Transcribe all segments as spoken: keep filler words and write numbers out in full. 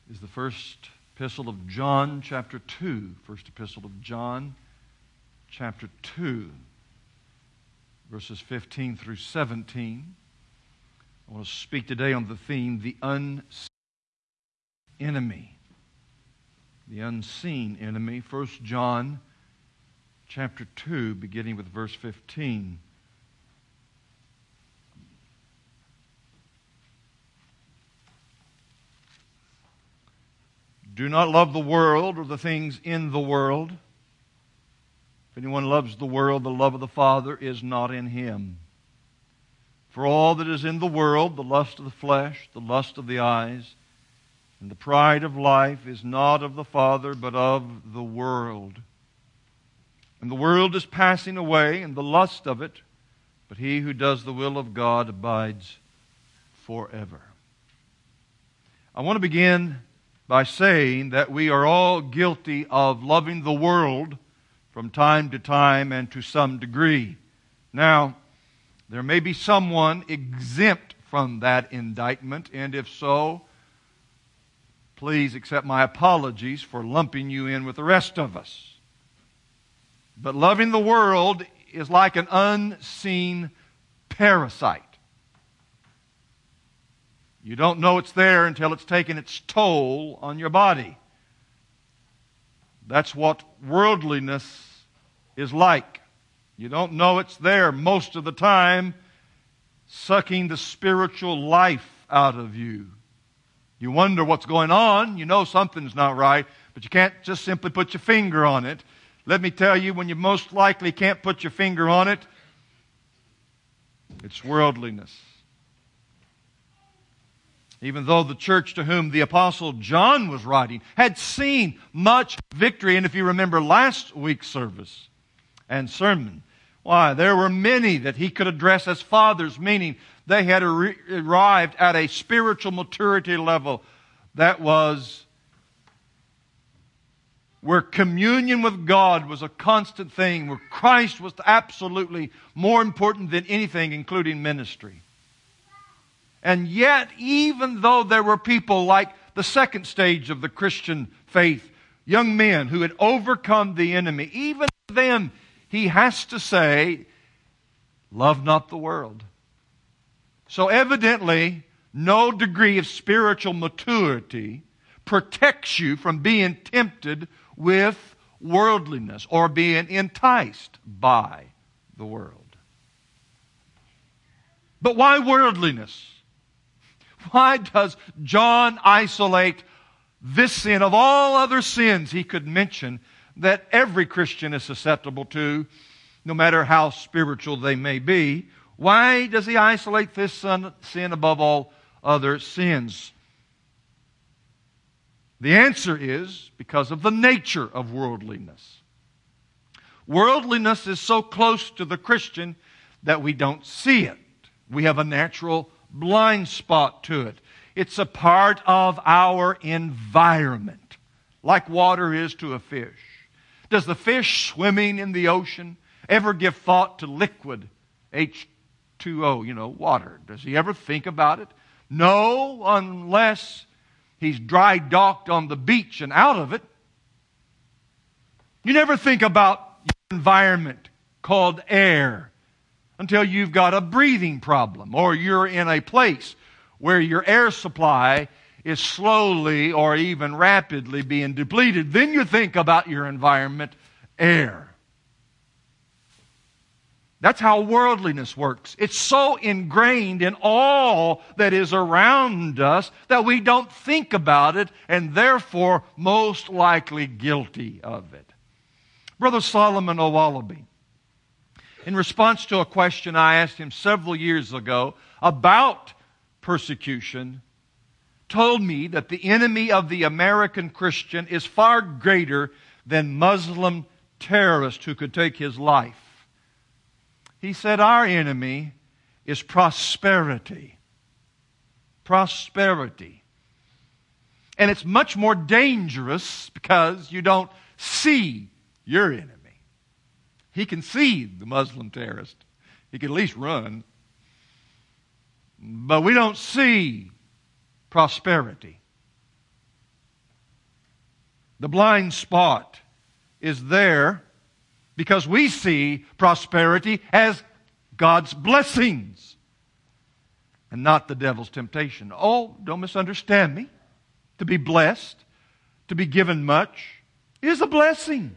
is the first epistle of John, chapter two. First epistle of John, chapter two, verses fifteen through seventeen. I want to speak today on the theme, the unseen enemy. The unseen enemy. First John, chapter two, beginning with verse fifteen. Do not love the world or the things in the world. If anyone loves the world, the love of the Father is not in him. For all that is in the world, the lust of the flesh, the lust of the eyes, and the pride of life is not of the Father, but of the world. And the world is passing away, and the lust of it, but he who does the will of God abides forever. I want to begin by saying that we are all guilty of loving the world from time to time and to some degree. Now, there may be someone exempt from that indictment, and if so, please accept my apologies for lumping you in with the rest of us. But loving the world is like an unseen parasite. You don't know it's there until it's taken its toll on your body. That's what worldliness is like. You don't know it's there most of the time, sucking the spiritual life out of you. You wonder what's going on. You know something's not right, but you can't just simply put your finger on it. Let me tell you, when you most likely can't put your finger on it, it's worldliness. Even though the church to whom the Apostle John was writing had seen much victory, and if you remember last week's service and sermon, why, there were many that he could address as fathers, meaning they had ar- arrived at a spiritual maturity level that was where communion with God was a constant thing, where Christ was absolutely more important than anything, including ministry. And yet, even though there were people like the second stage of the Christian faith, young men who had overcome the enemy, even them, he has to say, love not the world. So evidently, no degree of spiritual maturity protects you from being tempted with worldliness or being enticed by the world. But why worldliness? Why does John isolate this sin of all other sins he could mention that every Christian is susceptible to, no matter how spiritual they may be? Why does he isolate this sin above all other sins? The answer is because of the nature of worldliness. Worldliness is so close to the Christian that we don't see it. We have a natural blind spot to it. It's a part of our environment, like water is to a fish. Does the fish swimming in the ocean ever give thought to liquid H two O, you know, water? Does he ever think about it? No, unless he's dry docked on the beach and out of it. You never think about your environment called air until you've got a breathing problem or you're in a place where your air supply is slowly or even rapidly being depleted. Then you think about your environment, air. That's how worldliness works. It's so ingrained in all that is around us that we don't think about it and therefore most likely guilty of it. Brother Solomon O'Wallaby, in response to a question I asked him several years ago about persecution, told me that the enemy of the American Christian is far greater than Muslim terrorists who could take his life. He said, our enemy is prosperity. Prosperity. And it's much more dangerous because you don't see your enemy. He can see the Muslim terrorist. He can at least run. But we don't see prosperity. The blind spot is there because we see prosperity as God's blessings and not the devil's temptation. Oh, don't misunderstand me. To be blessed, to be given much, is a blessing.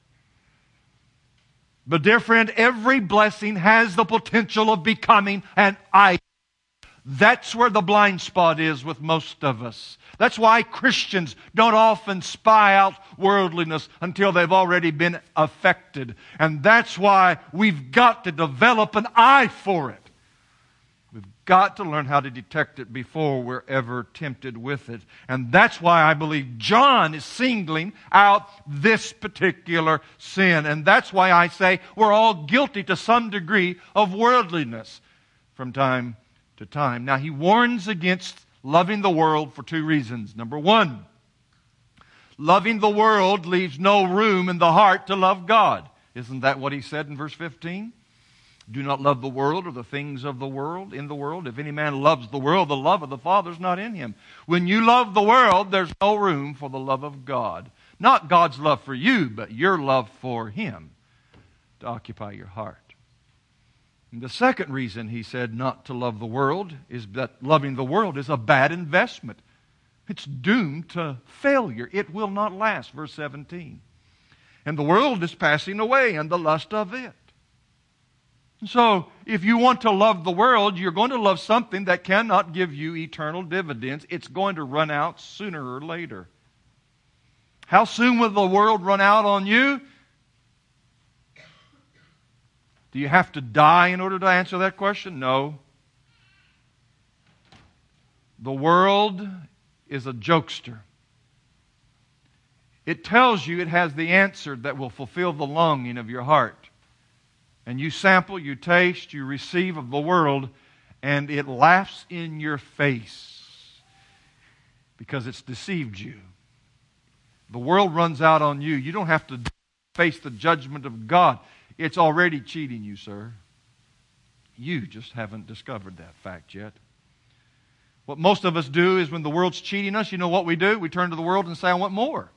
But dear friend, every blessing has the potential of becoming an idol. That's where the blind spot is with most of us. That's why Christians don't often spy out worldliness until they've already been affected. And that's why we've got to develop an eye for it. We've got to learn how to detect it before we're ever tempted with it. And that's why I believe John is singling out this particular sin. And that's why I say we're all guilty to some degree of worldliness from time to time. Now, he warns against loving the world for two reasons. Number one, loving the world leaves no room in the heart to love God. Isn't that what he said in verse fifteen? Do not love the world or the things of the world in the world. If any man loves the world, the love of the Father is not in him. When you love the world, there's no room for the love of God. Not God's love for you, but your love for Him to occupy your heart. And the second reason he said not to love the world is that loving the world is a bad investment. It's doomed to failure. It will not last. Verse seventeen. And the world is passing away, and the lust of it. So, if you want to love the world, you're going to love something that cannot give you eternal dividends. It's going to run out sooner or later. How soon will the world run out on you? Do you have to die in order to answer that question? No. The world is a jokester. It tells you it has the answer that will fulfill the longing of your heart. And you sample, you taste, you receive of the world, and it laughs in your face because it's deceived you. The world runs out on you. You don't have to face the judgment of God. It's already cheating you, sir. You just haven't discovered that fact yet. What most of us do is when the world's cheating us, you know what we do? We turn to the world and say, I want more.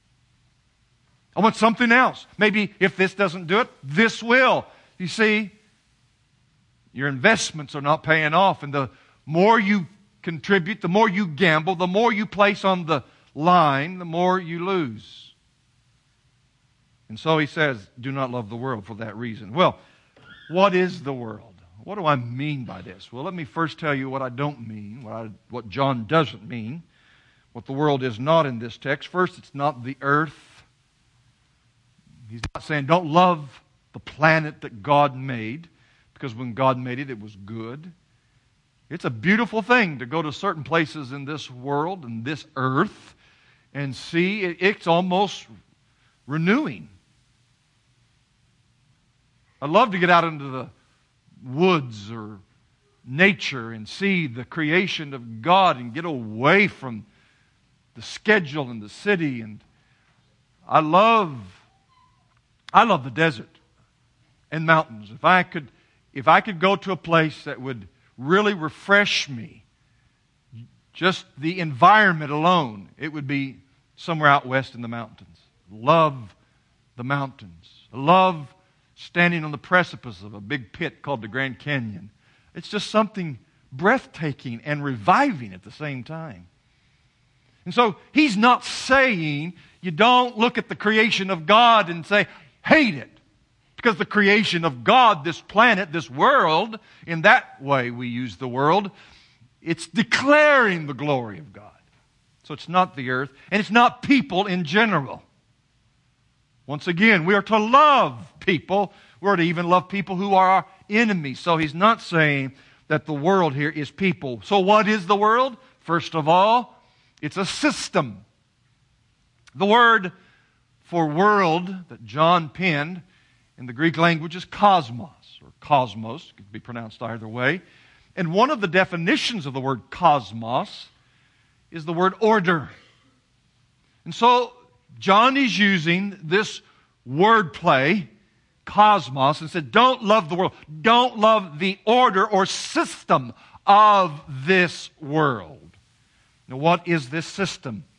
I want something else. Maybe if this doesn't do it, this will. You see, your investments are not paying off. And the more you contribute, the more you gamble, the more you place on the line, the more you lose. And so he says, do not love the world for that reason. Well, what is the world? What do I mean by this? Well, let me first tell you what I don't mean, what, I, what John doesn't mean, what the world is not in this text. First, it's not the earth. He's not saying don't love the planet that God made, because when God made it, it was good. It's a beautiful thing to go to certain places in this world and this earth and see. It's almost renewing. I'd love to get out into the woods or nature and see the creation of God and get away from the schedule and the city. And I love I love the desert and mountains. If I could, if I could go to a place that would really refresh me, just the environment alone, it would be somewhere out west in the mountains. Love the mountains. Love standing on the precipice of a big pit called the Grand Canyon. It's just something breathtaking and reviving at the same time. And so he's not saying you don't look at the creation of God and say, hate it. Because the creation of God, this planet, this world, in that way we use the world, it's declaring the glory of God. So it's not the earth, and it's not people in general. Once again, we are to love people. We're to even love people who are our enemies. So he's not saying that the world here is people. So what is the world? First of all, it's a system. The word for world that John penned in the Greek language is cosmos, or cosmos, it could be pronounced either way. And one of the definitions of the word cosmos is the word order. And so John is using this wordplay, cosmos, and said, don't love the world. Don't love the order or system of this world. Now, what is this system?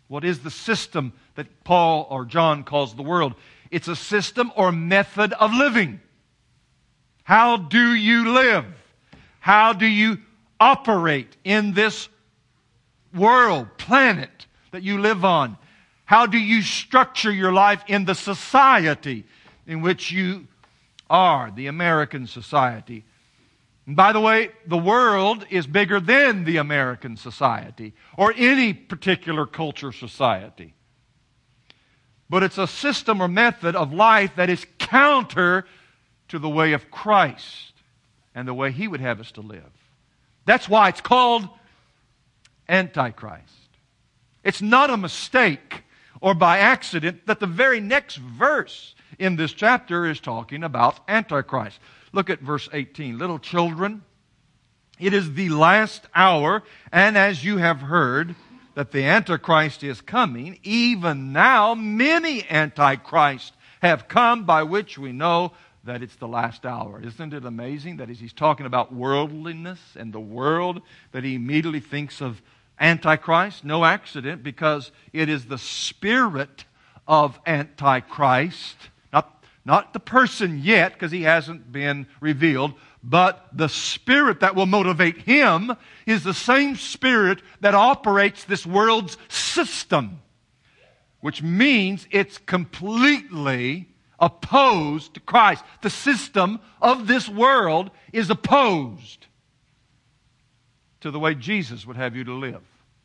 What is the system that Paul or John calls the world? It's a system or method of living. How do you live? How do you operate in this world, planet that you live on? How do you structure your life in the society in which you are, the American society? And by the way, the world is bigger than the American society or any particular culture society. But it's a system or method of life that is counter to the way of Christ and the way He would have us to live. That's why it's called Antichrist. It's not a mistake or by accident that the very next verse in this chapter is talking about Antichrist. Look at verse eighteen. Little children, it is the last hour, and as you have heard that the Antichrist is coming, even now many Antichrists have come, by which we know that it's the last hour. Isn't it amazing that as he's talking about worldliness and the world, that he immediately thinks of Antichrist? No accident, because it is the spirit of Antichrist, not, not the person yet, because he hasn't been revealed, but the spirit that will motivate him is the same spirit that operates this world's system, which means it's completely opposed to Christ. The system of this world is opposed to the way Jesus would have you to live.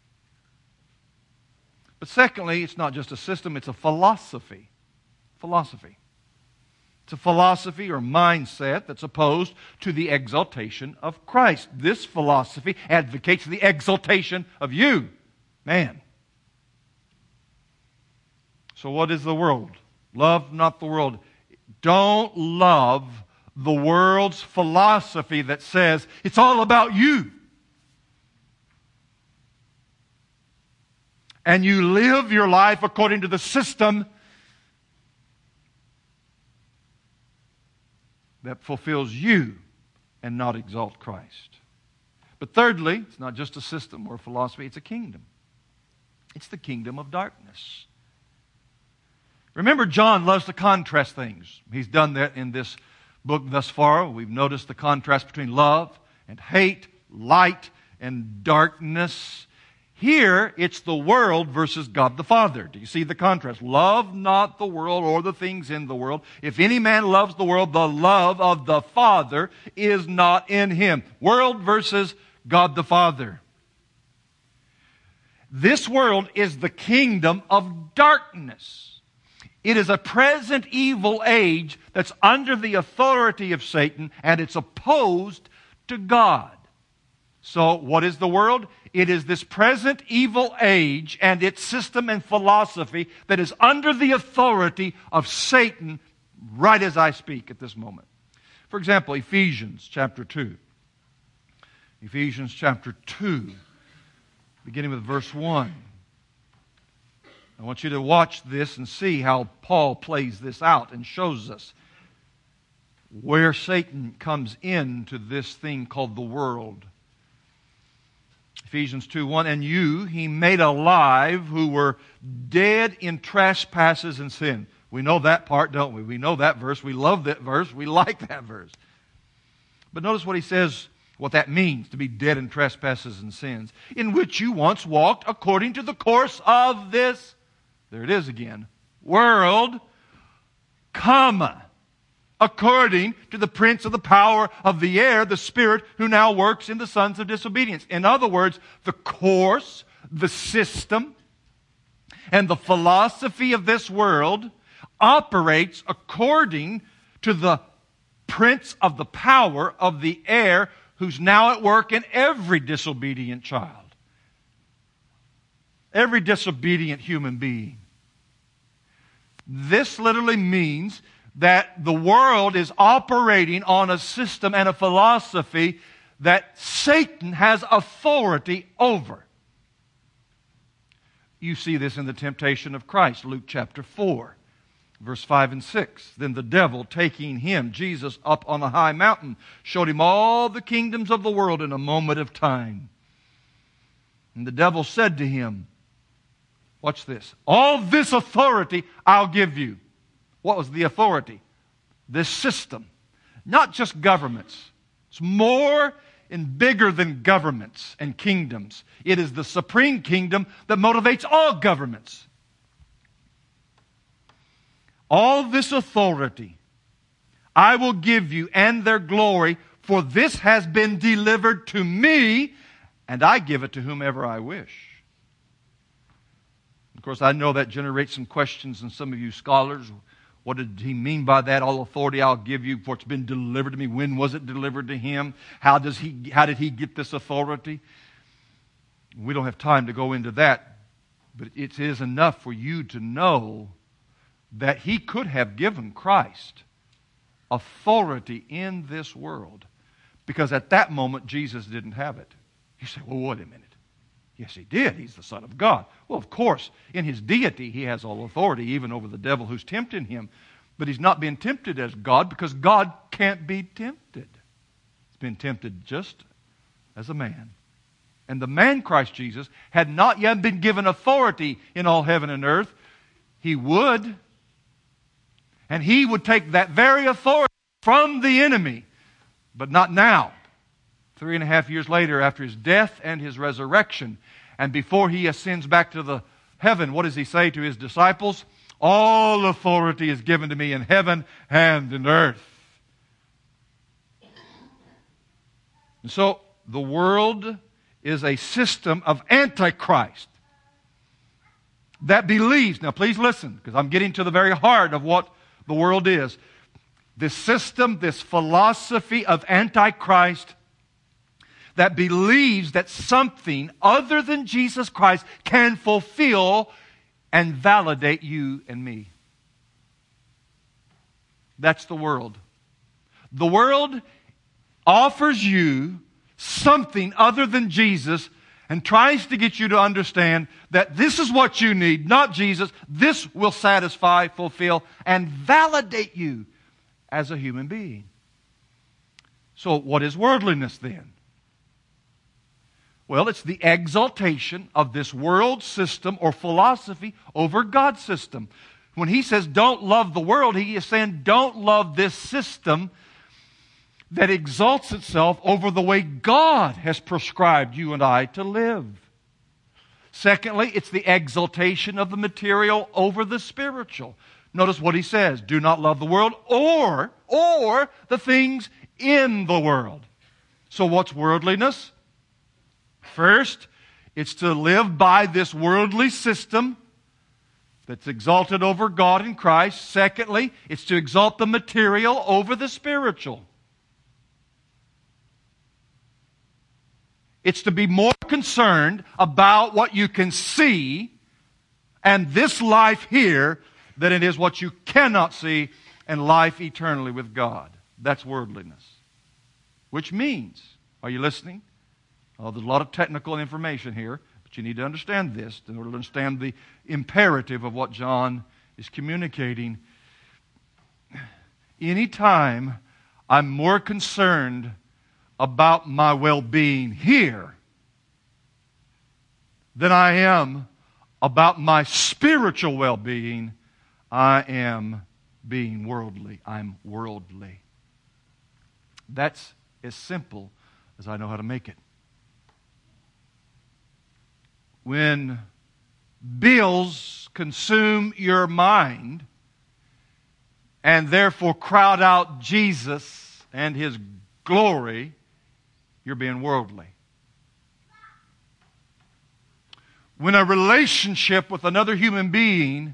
But secondly, it's not just a system, it's a philosophy. Philosophy. It's a philosophy or mindset that's opposed to the exaltation of Christ. This philosophy advocates the exaltation of you, man. So what is the world? Love not the world. Don't love the world's philosophy that says it's all about you. And you live your life according to the system that fulfills you and not exalt Christ. But thirdly, it's not just a system or a philosophy, it's a kingdom. It's the kingdom of darkness. Remember, John loves to contrast things. He's done that in this book thus far. We've noticed the contrast between love and hate, light and darkness. Here, it's the world versus God the Father. Do you see the contrast? Love not the world or the things in the world. If any man loves the world, the love of the Father is not in him. World versus God the Father. This world is the kingdom of darkness. It is a present evil age that's under the authority of Satan, and it's opposed to God. So, what is the world? It is this present evil age and its system and philosophy that is under the authority of Satan right as I speak at this moment. For example, Ephesians chapter two. Ephesians chapter two, beginning with verse one. I want you to watch this and see how Paul plays this out and shows us where Satan comes into this thing called the world. Ephesians two one, and you he made alive who were dead in trespasses and sin. We know that part, don't we? We know that verse. We love that verse. We like that verse. But notice what he says, what that means, to be dead in trespasses and sins, in which you once walked according to the course of this, there it is again, world, comma, according to the prince of the power of the air, the spirit who now works in the sons of disobedience. In other words, the course, the system, and the philosophy of this world operates according to the prince of the power of the air who's now at work in every disobedient child. Every disobedient human being. This literally means that the world is operating on a system and a philosophy that Satan has authority over. You see this in the temptation of Christ, Luke chapter four, verse five and six. Then the devil, taking him, Jesus, up on a high mountain, showed him all the kingdoms of the world in a moment of time. And the devil said to him, Watch this. All this authority I'll give you. What was the authority? This system. Not just governments. It's more and bigger than governments and kingdoms. It is the supreme kingdom that motivates all governments. All this authority I will give you and their glory, for this has been delivered to me, and I give it to whomever I wish. Of course, I know that generates some questions in some of you scholars. What did he mean by that? All authority I'll give you, for it's been delivered to me. When was it delivered to him? How does he? How did he get this authority? We don't have time to go into that, but it is enough for you to know that he could have given Christ authority in this world, because at that moment Jesus didn't have it. You say, well, wait a minute. Yes, he did. He's the Son of God. Well, of course, in his deity, he has all authority, even over the devil who's tempting him. But he's not being tempted as God, because God can't be tempted. He's been tempted just as a man. And the man, Christ Jesus, had not yet been given authority in all heaven and earth. He would. And he would take that very authority from the enemy. But not now. Three and a half years later, after his death and his resurrection, and before he ascends back to the heaven, what does he say to his disciples? All authority is given to me in heaven and in earth. And so the world is a system of Antichrist that believes, now please listen, because I'm getting to the very heart of what the world is. This system, this philosophy of Antichrist that believes that something other than Jesus Christ can fulfill and validate you and me. That's the world. The world offers you something other than Jesus and tries to get you to understand that this is what you need, not Jesus. This will satisfy, fulfill, and validate you as a human being. So what is worldliness then? Well, it's the exaltation of this world system or philosophy over God's system. When he says don't love the world, he is saying don't love this system that exalts itself over the way God has prescribed you and I to live. Secondly, it's the exaltation of the material over the spiritual. Notice what he says, do not love the world or, or the things in the world. So what's worldliness? First, it's to live by this worldly system that's exalted over God and Christ. Secondly, it's to exalt the material over the spiritual. It's to be more concerned about what you can see and this life here than it is what you cannot see and life eternally with God. That's worldliness. Which means, are you listening? Oh, there's a lot of technical information here, but you need to understand this in order to understand the imperative of what John is communicating. Anytime I'm more concerned about my well-being here than I am about my spiritual well-being, I am being worldly. I'm worldly. That's as simple as I know how to make it. When bills consume your mind and therefore crowd out Jesus and His glory, you're being worldly. When a relationship with another human being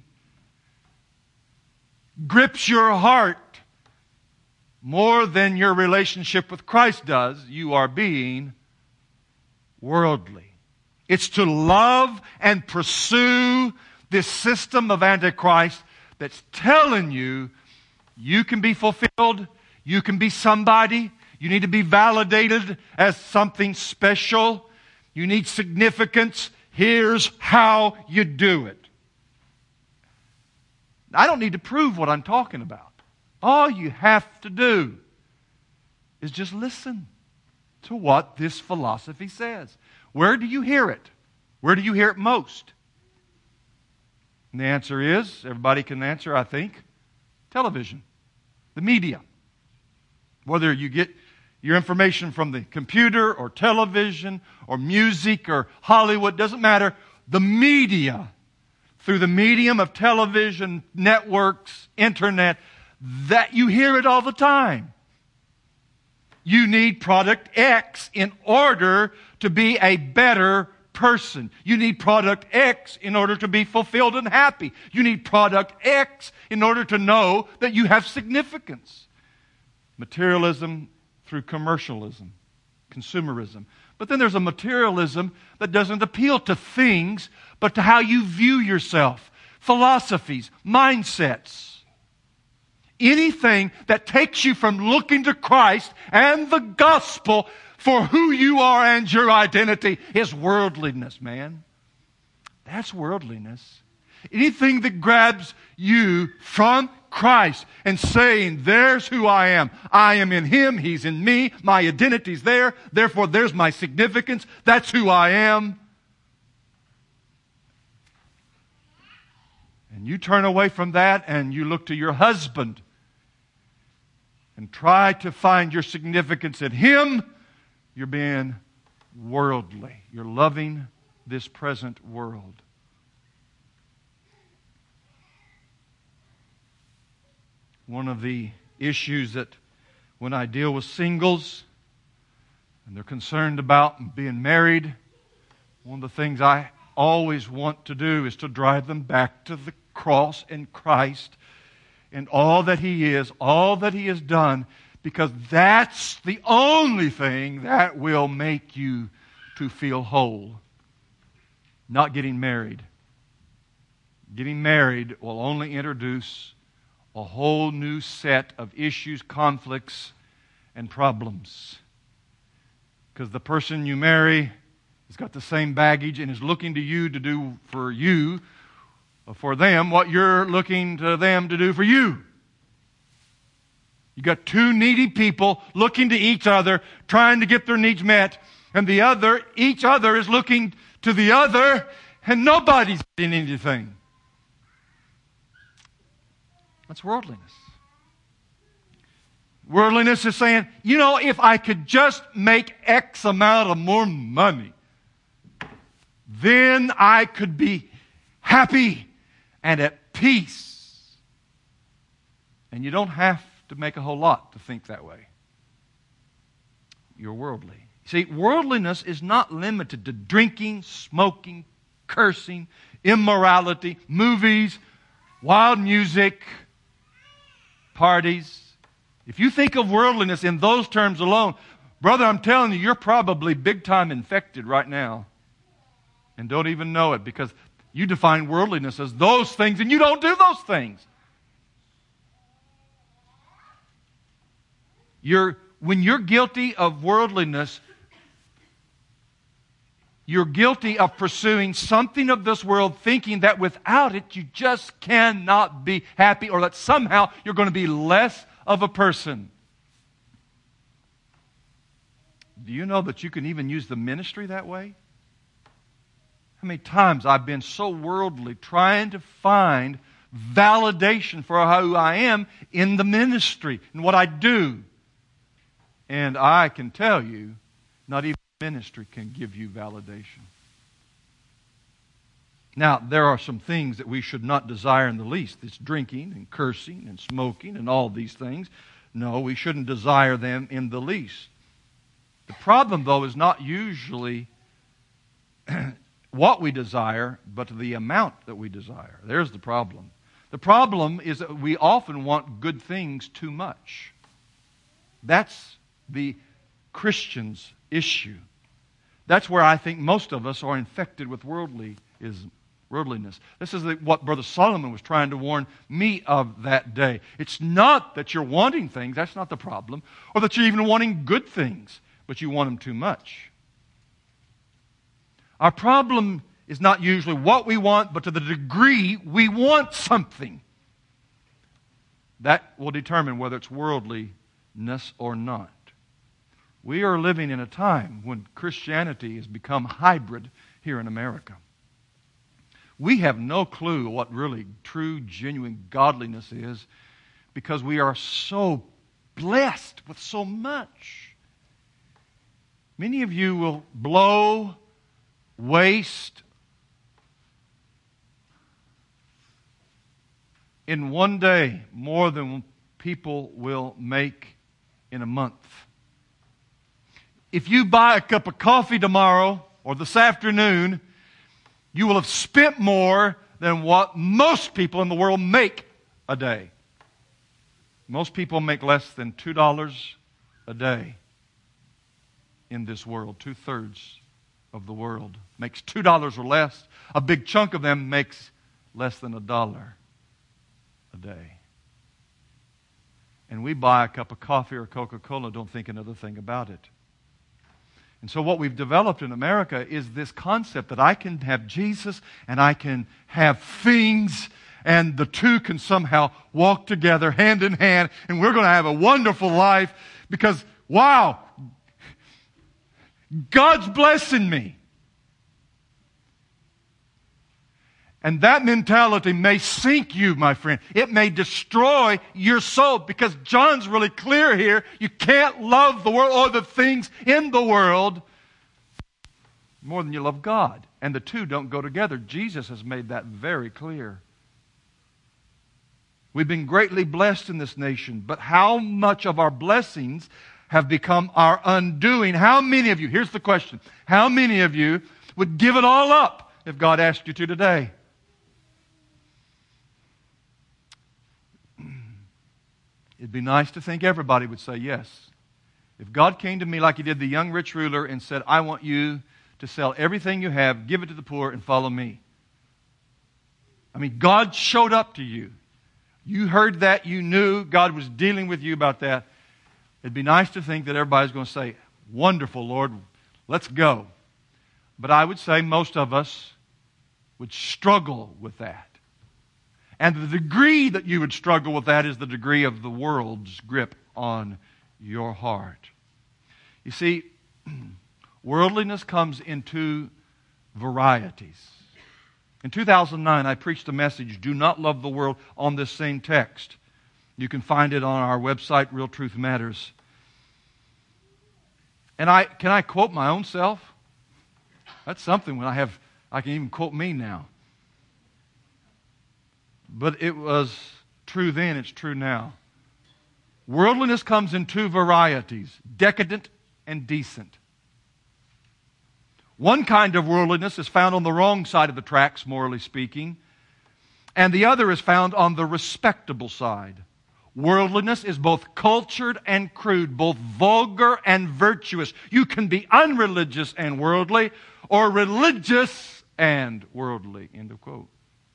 grips your heart more than your relationship with Christ does, you are being worldly. It's to love and pursue this system of Antichrist that's telling you you can be fulfilled, you can be somebody, you need to be validated as something special, you need significance, here's how you do it. I don't need to prove what I'm talking about. All you have to do is just listen to what this philosophy says. Where do you hear it? Where do you hear it most? And the answer is, everybody can answer, I think, television, the media. Whether you get your information from the computer or television or music or Hollywood, doesn't matter. The media, through the medium of television, networks, internet, that you hear it all the time. You need product X in order to be a better person. You need product X in order to be fulfilled and happy. You need product X in order to know that you have significance. Materialism through commercialism, consumerism. But then there's a materialism that doesn't appeal to things, but to how you view yourself, philosophies, mindsets. Anything that takes you from looking to Christ and the gospel for who you are and your identity is worldliness, man. That's worldliness. Anything that grabs you from Christ and saying, there's who I am. I am in Him. He's in me. My identity's there. Therefore, there's my significance. That's who I am. And you turn away from that and you look to your husband and try to find your significance in Him, you're being worldly. You're loving this present world. One of the issues that when I deal with singles and they're concerned about being married, one of the things I always want to do is to drive them back to the cross and Christ and all that He is, all that He has done, because that's the only thing that will make you to feel whole. Not getting married. Getting married will only introduce a whole new set of issues, conflicts, and problems. Because the person you marry has got the same baggage and is looking to you to do for you, for them, what you're looking to them to do for you. You got two needy people looking to each other, trying to get their needs met, and the other, each other is looking to the other, and nobody's getting anything. That's worldliness. Worldliness is saying, you know, if I could just make X amount of more money, then I could be happy and at peace. And you don't have to make a whole lot to think that way. You're worldly. See, worldliness is not limited to drinking, smoking, cursing, immorality, movies, wild music, parties. If you think of worldliness in those terms alone, brother, I'm telling you, you're probably big time infected right now and don't even know it, because you define worldliness as those things and you don't do those things. You're, when you're guilty of worldliness, you're guilty of pursuing something of this world, thinking that without it you just cannot be happy, or that somehow you're going to be less of a person. Do you know that you can even use the ministry that way? How many times I've been so worldly trying to find validation for who I am in the ministry and what I do. And I can tell you, not even ministry can give you validation. Now, there are some things that we should not desire in the least. It's drinking and cursing and smoking and all these things. No, we shouldn't desire them in the least. The problem, though, is not usually what we desire, but the amount that we desire. There's the problem. The problem is that we often want good things too much. That's the Christian's issue. That's where I think most of us are infected with worldlyism, worldliness. This is what Brother Solomon was trying to warn me of that day. It's not that you're wanting things, that's not the problem, or that you're even wanting good things, but you want them too much. Our problem is not usually what we want, but to the degree we want something. That will determine whether it's worldliness or not. We are living in a time when Christianity has become hybrid here in America. We have no clue what really true, genuine godliness is because we are so blessed with so much. Many of you will blow, waste in one day more than people will make in a month. If you buy a cup of coffee tomorrow or this afternoon, you will have spent more than what most people in the world make a day. Most people make less than two dollars a day in this world. Two-thirds of the world makes two dollars or less. A big chunk of them makes less than a dollar a day. And we buy a cup of coffee or Coca-Cola, don't think another thing about it. And so what we've developed in America is this concept that I can have Jesus and I can have things, and the two can somehow walk together hand in hand, and we're going to have a wonderful life because, wow, God's blessing me. And that mentality may sink you, my friend. It may destroy your soul because John's really clear here. You can't love the world or the things in the world more than you love God. And the two don't go together. Jesus has made that very clear. We've been greatly blessed in this nation, but how much of our blessings have become our undoing? How many of you, here's the question, how many of you would give it all up if God asked you to today? It'd be nice to think everybody would say yes. If God came to me like He did the young rich ruler and said, I want you to sell everything you have, give it to the poor, and follow me. I mean, God showed up to you. You heard that. You knew God was dealing with you about that. It'd be nice to think that everybody's going to say, wonderful, Lord, let's go. But I would say most of us would struggle with that. And the degree that you would struggle with that is the degree of the world's grip on your heart. You see, worldliness comes in two varieties. In two thousand nine, I preached a message, Do Not Love the World, on this same text. You can find it on our website, Real Truth Matters. And I can I quote my own self? That's something when I have, I can even quote me now. But it was true then, it's true now. Worldliness comes in two varieties, decadent and decent. One kind of worldliness is found on the wrong side of the tracks, morally speaking, and the other is found on the respectable side. Worldliness is both cultured and crude, both vulgar and virtuous. You can be unreligious and worldly, or religious and worldly. End of quote.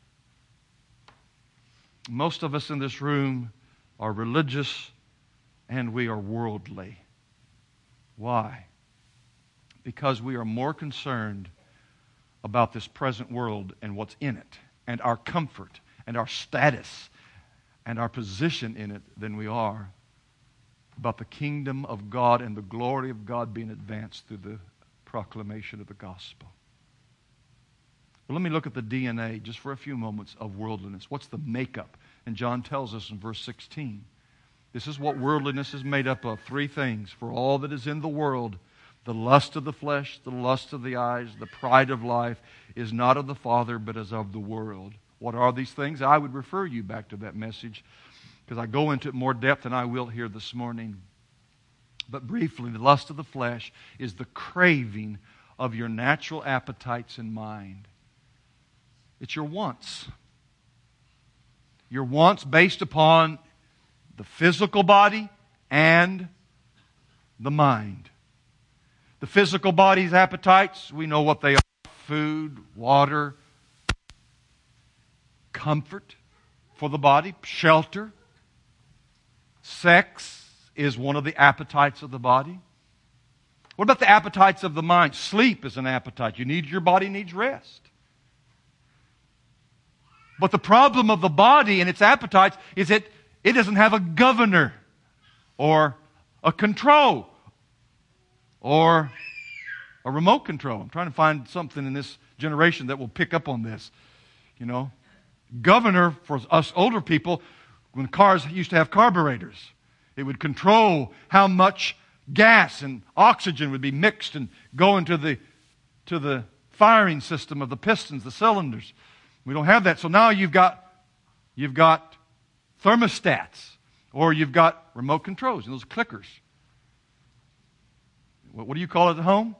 Most of us in this room are religious and we are worldly. Why? Because we are more concerned about this present world and what's in it, and our comfort and our status and our position in it than we are about the kingdom of God and the glory of God being advanced through the proclamation of the gospel. Well, let me look at the D N A just for a few moments of worldliness. What's the makeup? And John tells us in verse sixteen. This is what worldliness is made up of. Three things. For all that is in the world, the lust of the flesh, the lust of the eyes, the pride of life, is not of the Father, but is of the world. What are these things? I would refer you back to that message because I go into it more depth than I will here this morning. But briefly, the lust of the flesh is the craving of your natural appetites and mind. It's your wants. Your wants based upon the physical body and the mind. The physical body's appetites, we know what they are. Food, water, comfort for the body, shelter. Sex is one of the appetites of the body. What about the appetites of the mind? Sleep is an appetite. You need, your body needs rest. But the problem of the body and its appetites is that it doesn't have a governor or a control or a remote control. I'm trying to find something in this generation that will pick up on this. You know, governor for us older people, when cars used to have carburetors, it would control how much gas and oxygen would be mixed and go into the to the firing system of the pistons, the cylinders. We don't have that. So now you've got you've got thermostats, or you've got remote controls, and those clickers. What, what do you call it at home?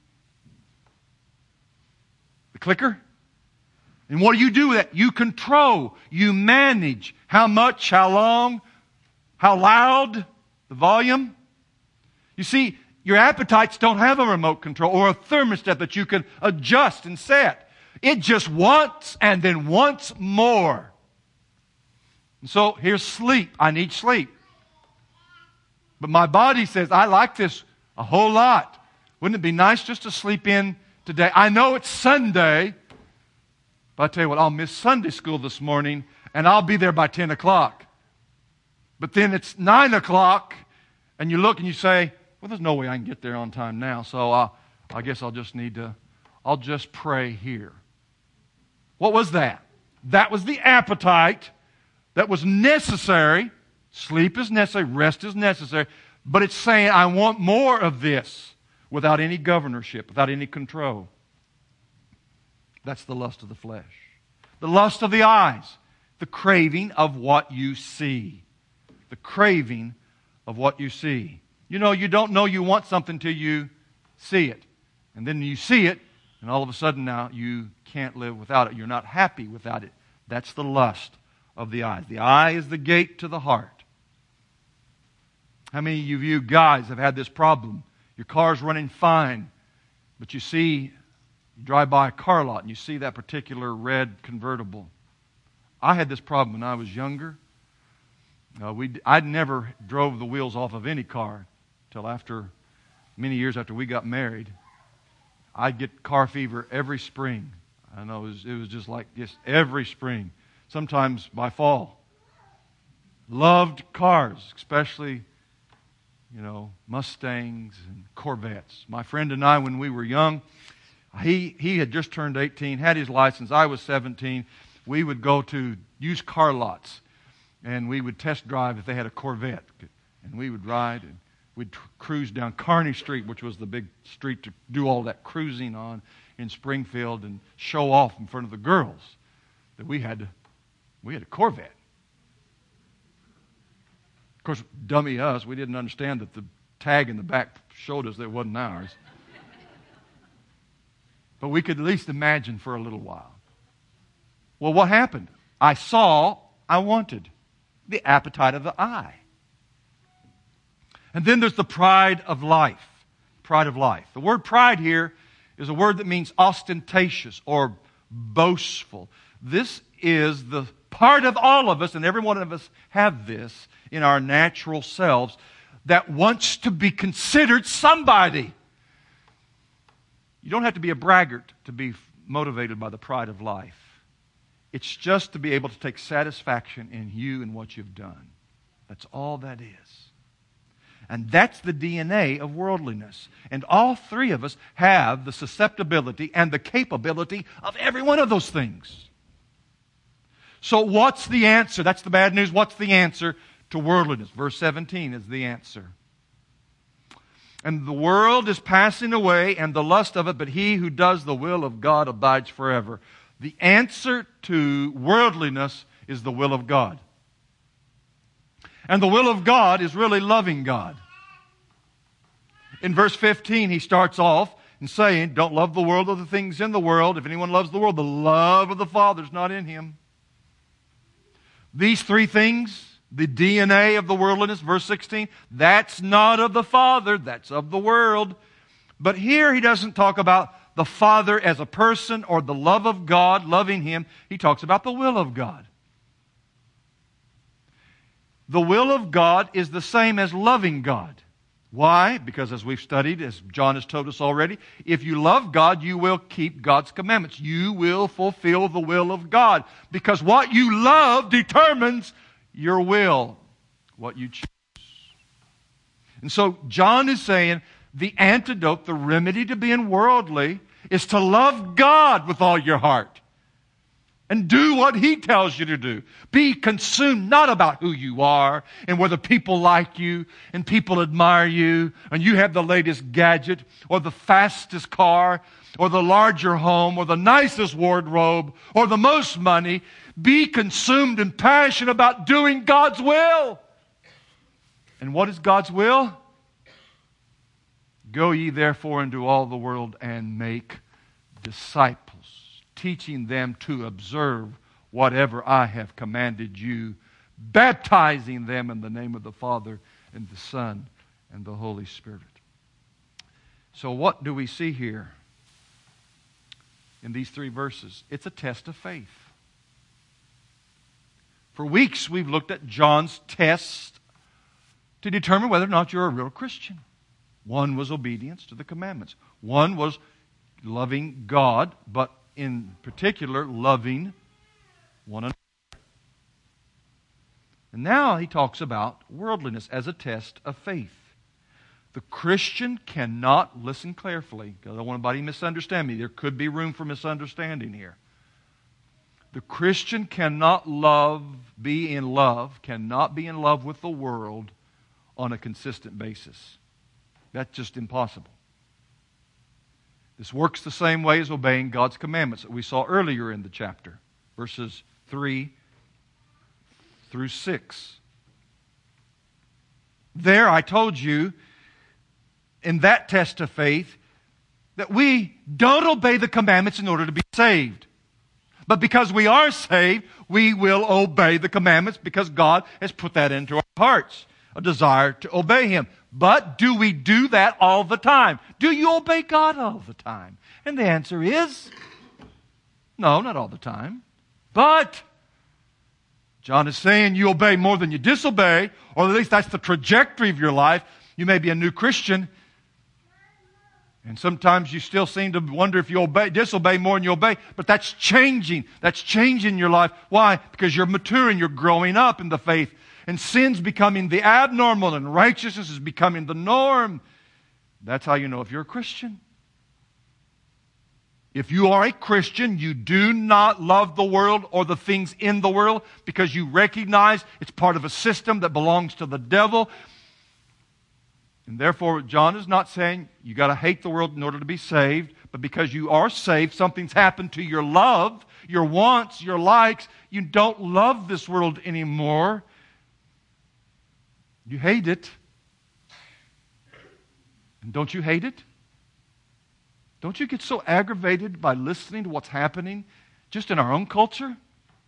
The clicker? And what do you do with that? You control, you manage how much, how long, how loud, the volume. You see, your appetites don't have a remote control or a thermostat that you can adjust and set. It just wants and then wants more. And so here's sleep. I need sleep. But my body says, I like this a whole lot. Wouldn't it be nice just to sleep in today? I know it's Sunday, but I tell you what, I'll miss Sunday school this morning, and I'll be there by ten o'clock. But then it's nine o'clock, and you look and you say, well, there's no way I can get there on time now, so uh, I guess I'll just need to, I'll just pray here. What was that? That was the appetite that was necessary. Sleep is necessary, rest is necessary, but it's saying, I want more of this without any governorship, without any control. That's the lust of the flesh. The lust of the eyes, the craving of what you see. The craving of what you see. You know, you don't know you want something till you see it. And then you see it, and all of a sudden now you can't live without it. You're not happy without it. That's the lust of the eyes. The eye is the gate to the heart. How many of you guys have had this problem? Your car's running fine, but you see, you drive by a car lot and you see that particular red convertible. I had this problem when I was younger. Uh, we, I'd never drove the wheels off of any car until after, many years after we got married. I'd get car fever every spring. I know it was, it was just like just every spring, sometimes by fall. Loved cars, especially, you know, Mustangs and Corvettes. My friend and I, when we were young, he, he had just turned eighteen, had his license. I was seventeen. We would go to used car lots, and we would test drive if they had a Corvette. And we would ride, and we'd tr- cruise down Kearney Street, which was the big street to do all that cruising on in Springfield, and show off in front of the girls that we had, we had a Corvette. Of course, dummy us, we didn't understand that the tag in the back showed us that it wasn't ours. But we could at least imagine for a little while. Well, what happened? I saw, I wanted. The appetite of the eye. And then there's the pride of life. Pride of life. The word pride here is a word that means ostentatious or boastful. This is the part of all of us, and every one of us have this in our natural selves, that wants to be considered somebody. You don't have to be a braggart to be motivated by the pride of life. It's just to be able to take satisfaction in you and what you've done. That's all that is. And that's the D N A of worldliness. And all three of us have the susceptibility and the capability of every one of those things. So what's the answer? That's the bad news. What's the answer to worldliness? Verse seventeen is the answer. And the world is passing away and the lust of it, but he who does the will of God abides forever. The answer to worldliness is the will of God. And the will of God is really loving God. In verse fifteen, he starts off and saying, don't love the world or the things in the world. If anyone loves the world, the love of the Father is not in him. These three things, the D N A of the worldliness, verse sixteen, that's not of the Father, that's of the world. But here he doesn't talk about the Father as a person or the love of God, loving Him. He talks about the will of God. The will of God is the same as loving God. Why? Because as we've studied, as John has told us already, if you love God, you will keep God's commandments. You will fulfill the will of God. Because what you love determines your will, what you choose. And so John is saying the antidote, the remedy to being worldly, is to love God with all your heart. And do what He tells you to do. Be consumed not about who you are and whether people like you and people admire you and you have the latest gadget or the fastest car or the larger home or the nicest wardrobe or the most money. Be consumed and passionate about doing God's will. And what is God's will? Go ye therefore into all the world and make disciples, teaching them to observe whatever I have commanded you, baptizing them in the name of the Father and the Son and the Holy Spirit. So what do we see here in these three verses? It's a test of faith. For weeks we've looked at John's test to determine whether or not you're a real Christian. One was obedience to the commandments. One was loving God, but in particular, loving one another. And now he talks about worldliness as a test of faith. The Christian cannot, listen carefully, because I don't want anybody to misunderstand me. There could be room for misunderstanding here. The Christian cannot love, be in love, cannot be in love with the world on a consistent basis. That's just impossible. This works the same way as obeying God's commandments that we saw earlier in the chapter, verses three through six. There I told you in that test of faith that we don't obey the commandments in order to be saved. But because we are saved, we will obey the commandments because God has put that into our hearts, a desire to obey Him. But do we do that all the time? Do you obey God all the time? And the answer is no, not all the time. But John is saying you obey more than you disobey, or at least that's the trajectory of your life. You may be a new Christian, and sometimes you still seem to wonder if you obey, disobey more than you obey, but that's changing. That's changing your life. Why? Because you're maturing, you're growing up in the faith. And sin's becoming the abnormal and righteousness is becoming the norm. That's how you know if you're a Christian. If you are a Christian, you do not love the world or the things in the world because you recognize it's part of a system that belongs to the devil. And therefore, John is not saying you got to hate the world in order to be saved, but because you are saved, something's happened to your love, your wants, your likes. You don't love this world anymore. You hate it. And don't you hate it? Don't you get so aggravated by listening to what's happening just in our own culture?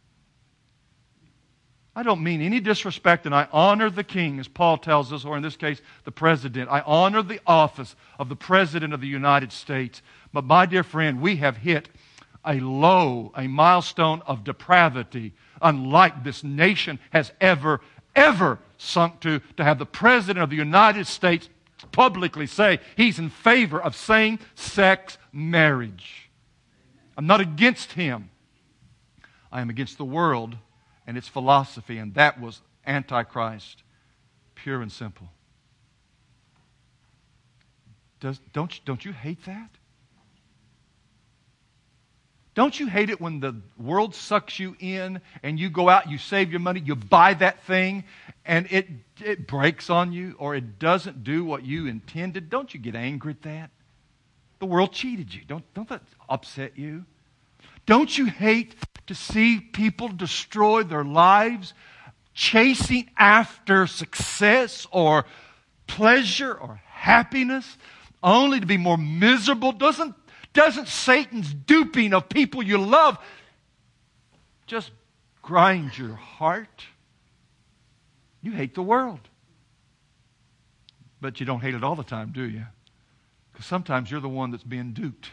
I don't mean any disrespect, and I honor the king, as Paul tells us, or in this case, the president. I honor the office of the president of the United States. But my dear friend, we have hit a low, a milestone of depravity unlike this nation has ever, ever sunk to, to have the President of the United States publicly say he's in favor of same-sex marriage. I'm not against him. I am against the world and its philosophy, and that was Antichrist, pure and simple. Does, don't, you, don't you hate that? Don't you hate it when the world sucks you in and you go out, you save your money, you buy that thing, and it, it breaks on you or it doesn't do what you intended? Don't you get angry at that? The world cheated you. Don't, don't that upset you? Don't you hate to see people destroy their lives chasing after success or pleasure or happiness only to be more miserable? Doesn't Doesn't Satan's duping of people you love just grind your heart? You hate the world. But you don't hate it all the time, do you? Because sometimes you're the one that's being duped.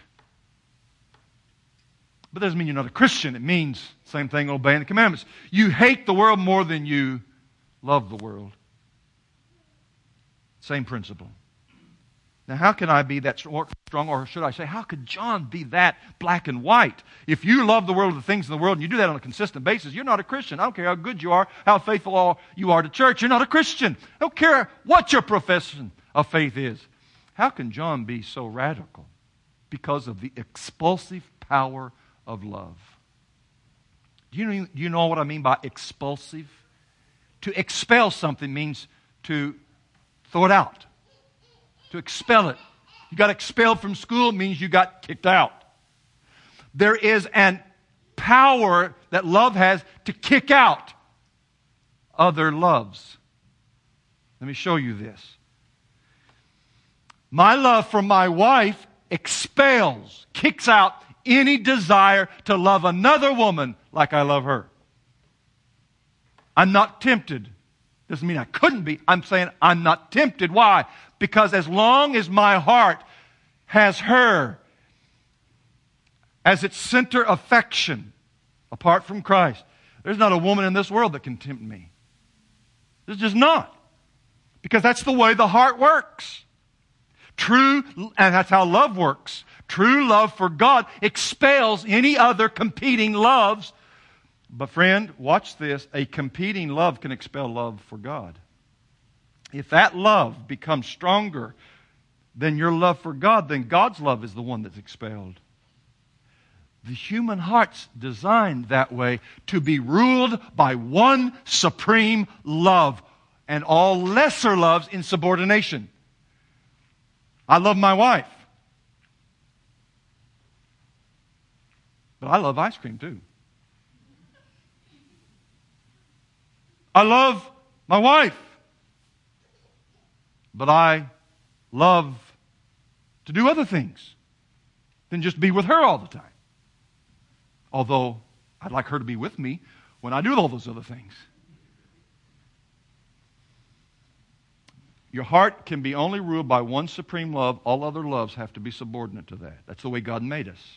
But that doesn't mean you're not a Christian. It means, same thing, obeying the commandments. You hate the world more than you love the world. Same principle. Now, how can I be that strong, or should I say, how could John be that black and white? If you love the world or the things in the world, and you do that on a consistent basis, you're not a Christian. I don't care how good you are, how faithful you are to church, you're not a Christian. I don't care what your profession of faith is. How can John be so radical? Because of the expulsive power of love. Do you know, do you know what I mean by expulsive? To expel something means to throw it out. To expel it. You got expelled from school means you got kicked out. There is an power that love has to kick out other loves. Let me show you this. My love for my wife expels, kicks out any desire to love another woman like I love her. I'm not tempted. Doesn't mean I couldn't be. I'm saying I'm not tempted. Why? Because as long as my heart has her as its center affection, apart from Christ, there's not a woman in this world that can tempt me. There's just not. Because that's the way the heart works. True, and that's how love works. True love for God expels any other competing loves. But friend, watch this. A competing love can expel love for God. If that love becomes stronger than your love for God, then God's love is the one that's expelled. The human heart's designed that way to be ruled by one supreme love and all lesser loves in subordination. I love my wife. But I love ice cream too. I love my wife. But I love to do other things than just be with her all the time. Although I'd like her to be with me when I do all those other things. Your heart can be only ruled by one supreme love. All other loves have to be subordinate to that. That's the way God made us.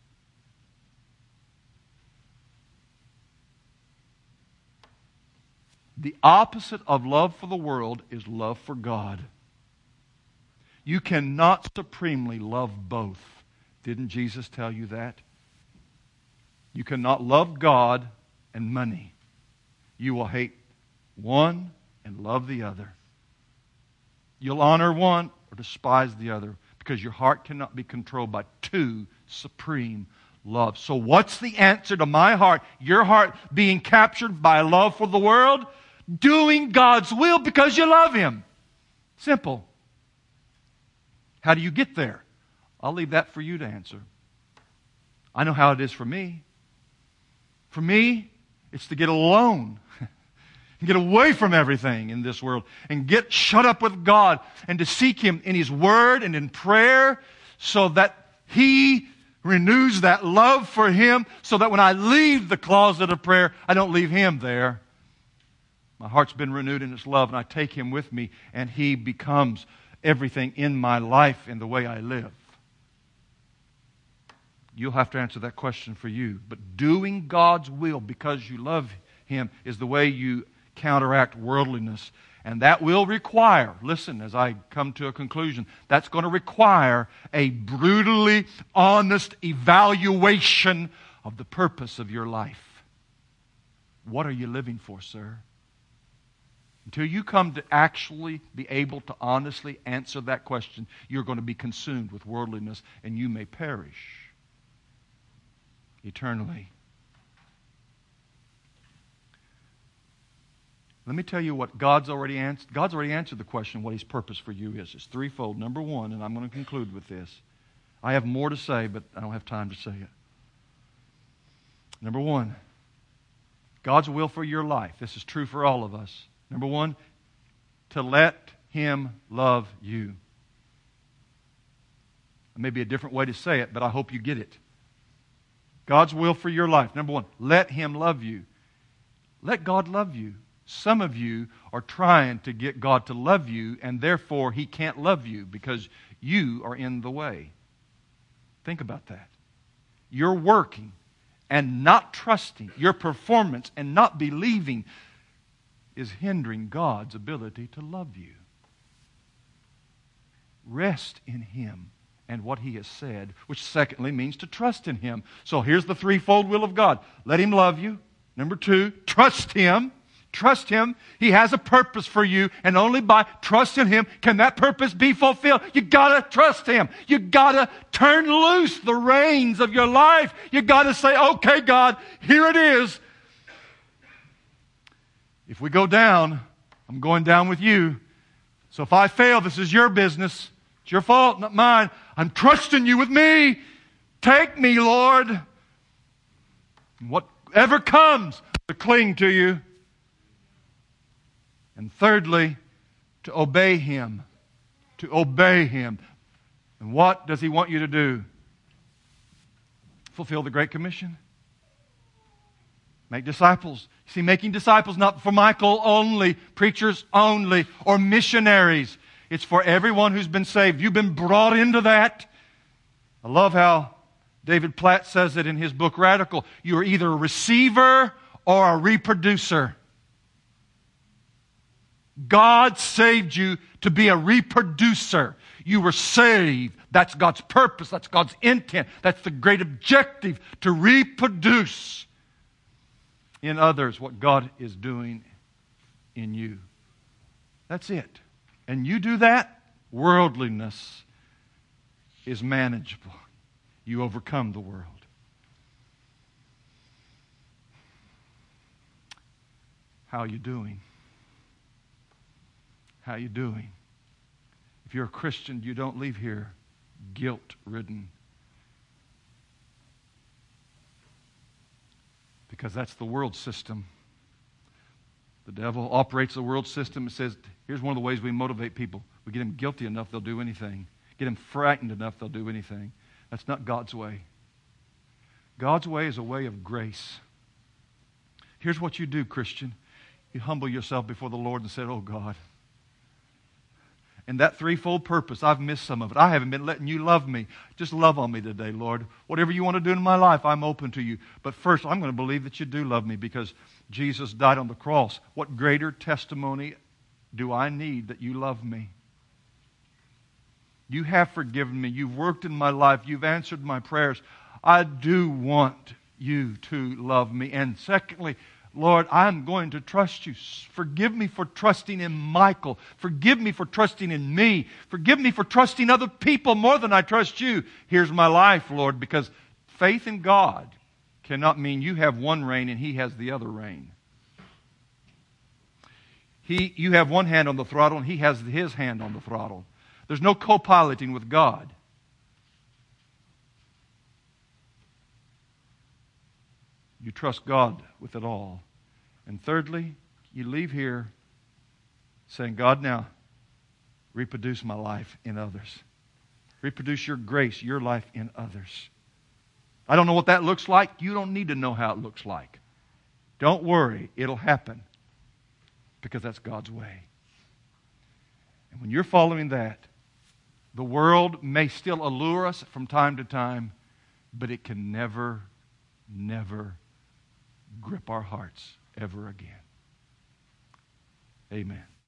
The opposite of love for the world is love for God. You cannot supremely love both. Didn't Jesus tell you that? You cannot love God and money. You will hate one and love the other. You'll honor one or despise the other because your heart cannot be controlled by two supreme loves. So what's the answer to my heart? Your heart being captured by love for the world? Doing God's will because you love Him. Simple. How do you get there? I'll leave that for you to answer. I know how it is for me. For me, it's to get alone. Get away from everything in this world and get shut up with God and to seek Him in His Word and in prayer so that He renews that love for Him so that when I leave the closet of prayer, I don't leave Him there. My heart's been renewed in its love and I take Him with me and He becomes everything in my life and the way I live. You'll have to answer that question for you. But doing God's will because you love Him is the way you counteract worldliness. And that will require, listen, as I come to a conclusion, that's going to require a brutally honest evaluation of the purpose of your life. What are you living for, sir? Until you come to actually be able to honestly answer that question, you're going to be consumed with worldliness and you may perish eternally. Let me tell you what God's already answered. God's already answered the question what His purpose for you is. It's threefold. Number one, and I'm going to conclude with this. I have more to say, but I don't have time to say it. Number one, God's will for your life. This is true for all of us. Number one, to let Him love you. It may be a different way to say it, but I hope you get it. God's will for your life. Number one, let Him love you. Let God love you. Some of you are trying to get God to love you, and therefore He can't love you because you are in the way. Think about that. You're working and not trusting. Your performance and not believing is hindering God's ability to love you. Rest in Him and what He has said, which secondly means to trust in Him. So here's the threefold will of God. Let Him love you. Number two, trust Him. Trust Him. He has a purpose for you, and only by trusting Him can that purpose be fulfilled. You gotta trust Him. You gotta turn loose the reins of your life. You gotta say, okay, God, here it is. If we go down, I'm going down with you. So if I fail, this is your business. It's your fault, not mine. I'm trusting you with me. Take me, Lord. And whatever comes, to cling to you. And thirdly, to obey Him. To obey Him. And what does He want you to do? Fulfill the Great Commission. Make disciples. See, making disciples not for Michael only, preachers only, or missionaries. It's for everyone who's been saved. You've been brought into that. I love how David Platt says it in his book Radical. You are either a receiver or a reproducer. God saved you to be a reproducer. You were saved. That's God's purpose. That's God's intent. That's the great objective, to reproduce in others what God is doing in you. That's it. And you do that, worldliness is manageable. You overcome the world. How are you doing? How are you doing? If you're a Christian, you don't leave here guilt-ridden. Because that's the world system. The devil operates the world system and says, here's one of the ways we motivate people. We get them guilty enough, they'll do anything. Get them frightened enough, they'll do anything. That's not God's way. God's way is a way of grace. Here's what you do, Christian. You humble yourself before the Lord and say, oh God. And that threefold purpose, I've missed some of it. I haven't been letting you love me. Just love on me today, Lord. Whatever you want to do in my life, I'm open to you. But first, I'm going to believe that you do love me because Jesus died on the cross. What greater testimony do I need that you love me? You have forgiven me. You've worked in my life. You've answered my prayers. I do want you to love me. And secondly, Lord, I'm going to trust you. Forgive me for trusting in Michael. Forgive me for trusting in me. Forgive me for trusting other people more than I trust you. Here's my life, Lord, because faith in God cannot mean you have one rein and He has the other rein. He, you have one hand on the throttle and He has His hand on the throttle. There's no co-piloting with God. You trust God with it all. And thirdly, you leave here saying, God, now, reproduce my life in others. Reproduce your grace, your life in others. I don't know what that looks like. You don't need to know how it looks like. Don't worry, it'll happen. Because that's God's way. And when you're following that, the world may still allure us from time to time, but it can never, never grip our hearts ever again. Amen.